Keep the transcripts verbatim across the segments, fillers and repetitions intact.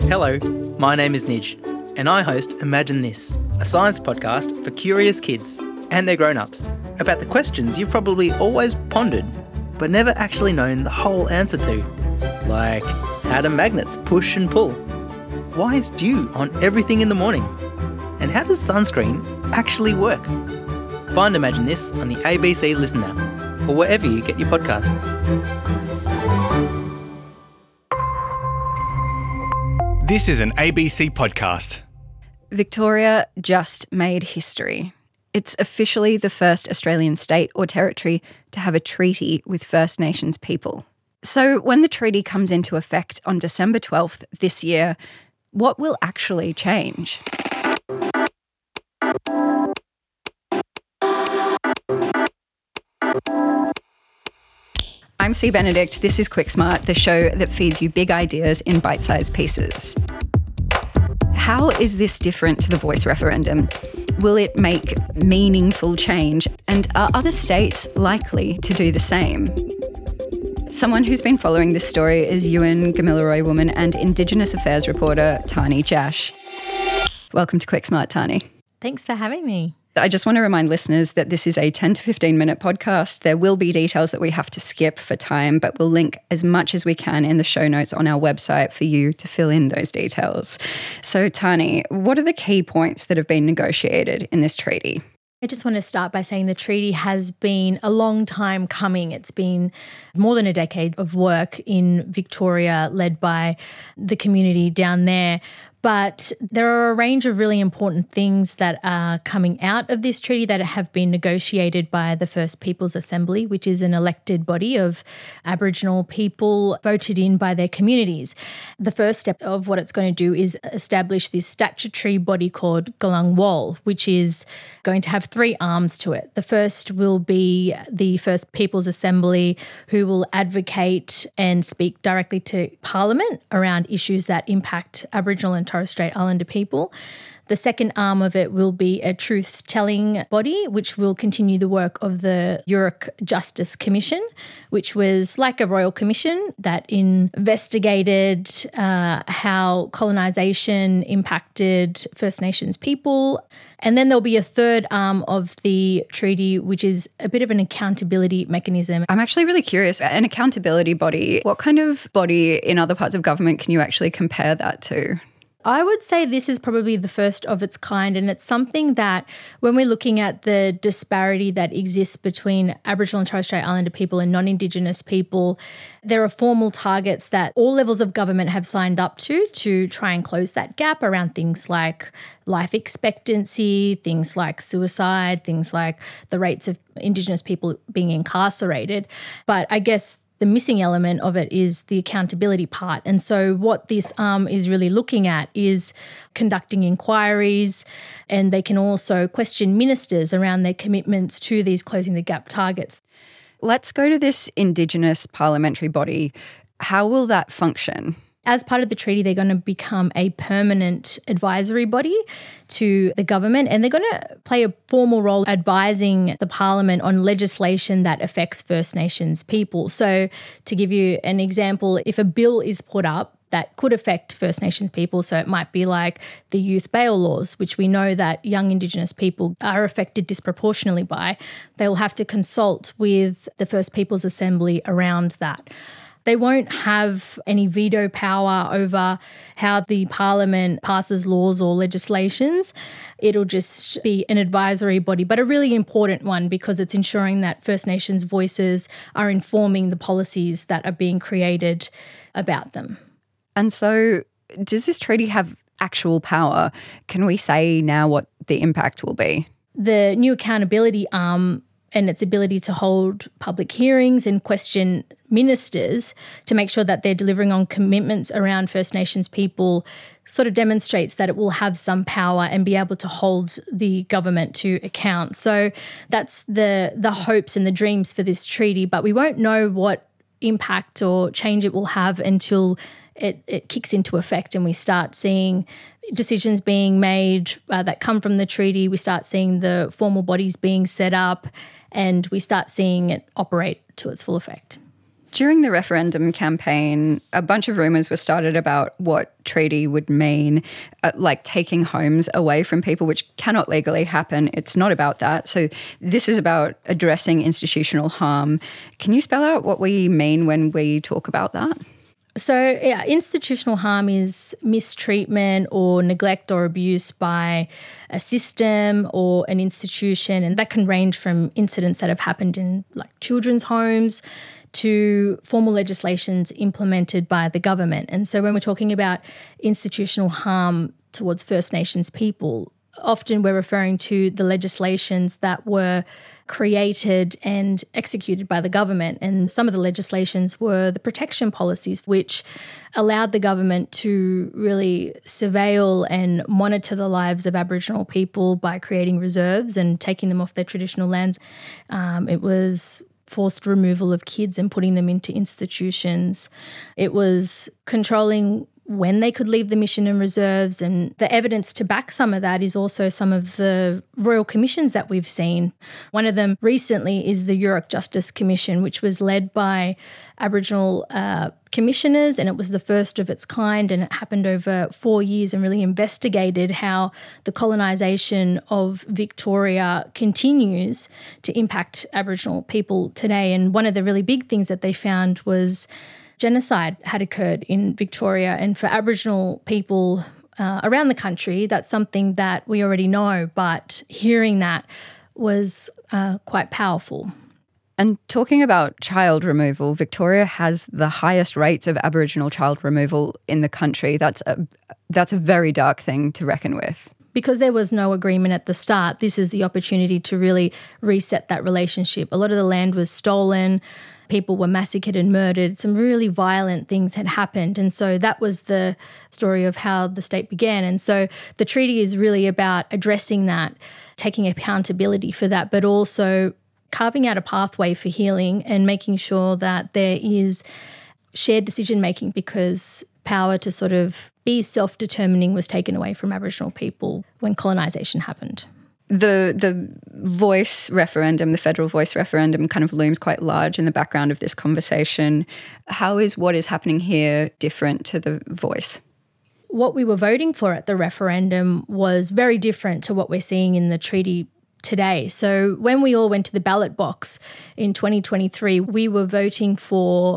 Hello, my name is Nij, and I host Imagine This, a science podcast for curious kids and their grown-ups about the questions you've probably always pondered but never actually known the whole answer to. Like, how do magnets push and pull? Why is dew on everything in the morning? And how does sunscreen actually work? Find Imagine This on the A B C Listen app or wherever you get your podcasts. This is an A B C podcast. Victoria just made history. It's officially the first Australian state or territory to have a treaty with First Nations people. So when the treaty comes into effect on December twelfth this year, what will actually change? I'm C. Benedict. This is Quick Smart, the show that feeds you big ideas in bite-sized pieces. How is this different to the voice referendum? Will it make meaningful change? And are other states likely to do the same? Someone who's been following this story is Yuin Gamilaroi woman and Indigenous Affairs reporter Tani Jash. Welcome to Quick Smart, Tani. Thanks for having me. I just want to remind listeners that this is a ten to fifteen minute podcast. There will be details that we have to skip for time, but we'll link as much as we can in the show notes on our website for you to fill in those details. So, Tani, what are the key points that have been negotiated in this treaty? I just want to start by saying the treaty has been a long time coming. It's been more than a decade of work in Victoria led by the community down there. But there are a range of really important things that are coming out of this treaty that have been negotiated by the First Peoples Assembly, which is an elected body of Aboriginal people voted in by their communities. The first step of what it's going to do is establish this statutory body called Galang Wol, which is going to have three arms to it. The first will be the First Peoples Assembly, who will advocate and speak directly to Parliament around issues that impact Aboriginal and Torres Strait Islander people. The second arm of it will be a truth-telling body, which will continue the work of the Yurok Justice Commission, which was like a royal commission that investigated uh, how colonisation impacted First Nations people. And then there'll be a third arm of the treaty, which is a bit of an accountability mechanism. I'm actually really curious, an accountability body, what kind of body in other parts of government can you actually compare that to? I would say this is probably the first of its kind, and it's something that when we're looking at the disparity that exists between Aboriginal and Torres Strait Islander people and non-Indigenous people, there are formal targets that all levels of government have signed up to to try and close that gap around things like life expectancy, things like suicide, things like the rates of Indigenous people being incarcerated. But I guess the missing element of it is the accountability part. And so what this arm is really looking at is conducting inquiries, and they can also question ministers around their commitments to these closing the gap targets. Let's go to this Indigenous parliamentary body. How will that function? As part of the treaty, they're going to become a permanent advisory body to the government, and they're going to play a formal role advising the Parliament on legislation that affects First Nations people. So to give you an example, if a bill is put up that could affect First Nations people, so it might be like the youth bail laws, which we know that young Indigenous people are affected disproportionately by, they will have to consult with the First Peoples Assembly around that. They won't have any veto power over how the Parliament passes laws or legislations. It'll just be an advisory body, but a really important one because it's ensuring that First Nations voices are informing the policies that are being created about them. And so does this treaty have actual power? Can we say now what the impact will be? The new accountability arm and its ability to hold public hearings and question ministers to make sure that they're delivering on commitments around First Nations people sort of demonstrates that it will have some power and be able to hold the government to account. So that's the the hopes and the dreams for this treaty, but we won't know what impact or change it will have until it, it kicks into effect and we start seeing decisions being made uh, that come from the treaty. We start seeing the formal bodies being set up and we start seeing it operate to its full effect. During the referendum campaign, a bunch of rumours were started about what treaty would mean, uh, like taking homes away from people, which cannot legally happen. It's not about that. So this is about addressing institutional harm. Can you spell out what we mean when we talk about that? So, yeah, institutional harm is mistreatment or neglect or abuse by a system or an institution, and that can range from incidents that have happened in like children's homes to formal legislations implemented by the government. And so when we're talking about institutional harm towards First Nations people, often we're referring to the legislations that were created and executed by the government. And some of the legislations were the protection policies, which allowed the government to really surveil and monitor the lives of Aboriginal people by creating reserves and taking them off their traditional lands. Um, it was forced removal of kids and putting them into institutions. It was controlling when they could leave the mission and reserves, and the evidence to back some of that is also some of the royal commissions that we've seen. One of them recently is the Yurok Justice Commission, which was led by Aboriginal uh, commissioners, and it was the first of its kind, and it happened over four years and really investigated how the colonisation of Victoria continues to impact Aboriginal people today. And one of the really big things that they found was genocide had occurred in Victoria, and for Aboriginal people uh, around the country, that's something that we already know, but hearing that was uh, quite powerful. And talking about child removal, Victoria has the highest rates of Aboriginal child removal in the country. That's a, that's a very dark thing to reckon with. Because there was no agreement at the start, this is the opportunity to really reset that relationship. A lot of the land was stolen. People were massacred and murdered. Some really violent things had happened. And so that was the story of how the state began. And so the treaty is really about addressing that, taking accountability for that, but also carving out a pathway for healing and making sure that there is shared decision-making, because power to sort of be self-determining was taken away from Aboriginal people when colonisation happened. The the voice referendum, the federal voice referendum, kind of looms quite large in the background of this conversation. How is what is happening here different to the voice? What we were voting for at the referendum was very different to what we're seeing in the treaty today. So when we all went to the ballot box in twenty twenty-three, we were voting for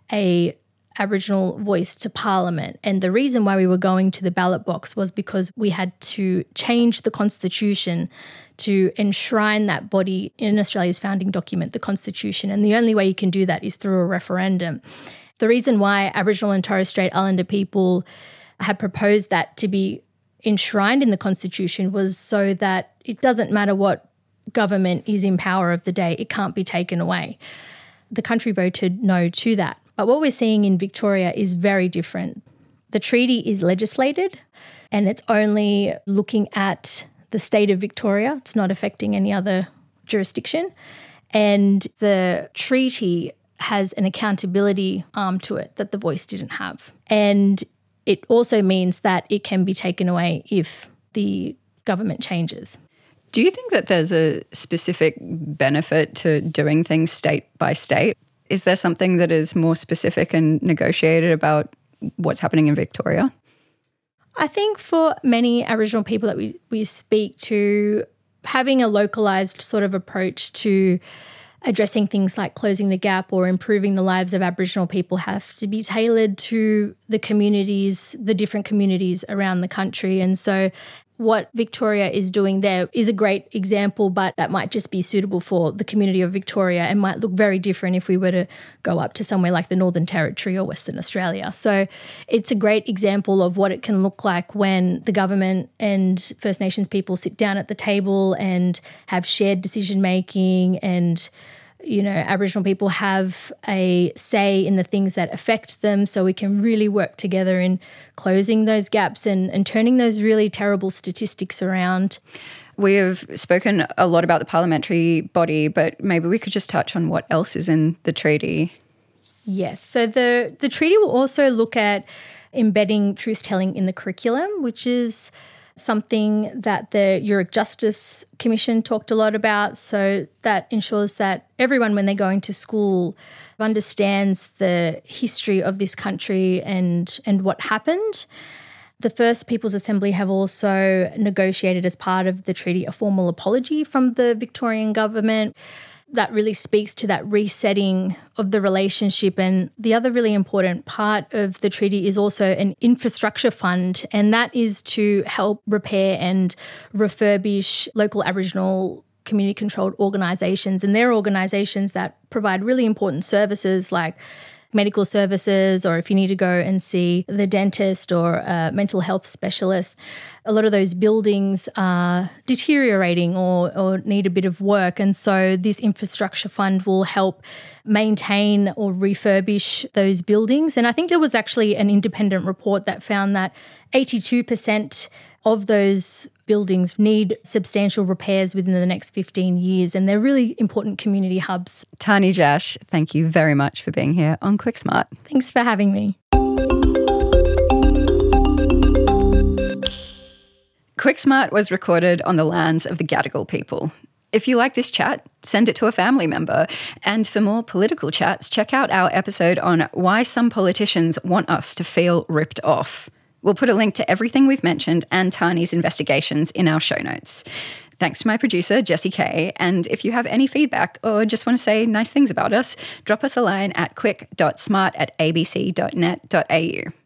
a Aboriginal voice to Parliament. And the reason why we were going to the ballot box was because we had to change the Constitution to enshrine that body in Australia's founding document, the Constitution. And the only way you can do that is through a referendum. The reason why Aboriginal and Torres Strait Islander people had proposed that to be enshrined in the Constitution was so that it doesn't matter what government is in power of the day, it can't be taken away. The country voted no to that. But what we're seeing in Victoria is very different. The treaty is legislated and it's only looking at the state of Victoria. It's not affecting any other jurisdiction. And the treaty has an accountability arm to it that the voice didn't have. And it also means that it can be taken away if the government changes. Do you think that there's a specific benefit to doing things state by state? Is there something that is more specific and negotiated about what's happening in Victoria? I think for many Aboriginal people that we, we speak to, having a localised sort of approach to addressing things like closing the gap or improving the lives of Aboriginal people have to be tailored to the communities, the different communities around the country. And so what Victoria is doing there is a great example, but that might just be suitable for the community of Victoria and might look very different if we were to go up to somewhere like the Northern Territory or Western Australia. So it's a great example of what it can look like when the government and First Nations people sit down at the table and have shared decision-making, and you know, Aboriginal people have a say in the things that affect them, so we can really work together in closing those gaps and, and turning those really terrible statistics around. We have spoken a lot about the parliamentary body, but maybe we could just touch on what else is in the treaty. Yes, so the, the treaty will also look at embedding truth-telling in the curriculum, which is something that the Uric Justice Commission talked a lot about. So that ensures that everyone, when they're going to school, understands the history of this country and, and what happened. The First People's Assembly have also negotiated as part of the treaty a formal apology from the Victorian government. That really speaks to that resetting of the relationship. And the other really important part of the treaty is also an infrastructure fund, and that is to help repair and refurbish local Aboriginal community-controlled organisations. And they're organisations that provide really important services like medical services, or if you need to go and see the dentist or a mental health specialist. A lot of those buildings are deteriorating or, or need a bit of work. And so this infrastructure fund will help maintain or refurbish those buildings. And I think there was actually an independent report that found that eighty-two percent of those buildings need substantial repairs within the next fifteen years, and they're really important community hubs. Tani Jash, thank you very much for being here on Quick Smart. Thanks for having me. Quick Smart was recorded on the lands of the Gadigal people. If you like this chat, send it to a family member. And for more political chats, check out our episode on why some politicians want us to feel ripped off. We'll put a link to everything we've mentioned and Tani's investigations in our show notes. Thanks to my producer, Jessie Kay. And if you have any feedback or just want to say nice things about us, drop us a line at quick dot smart at a b c dot net dot a u.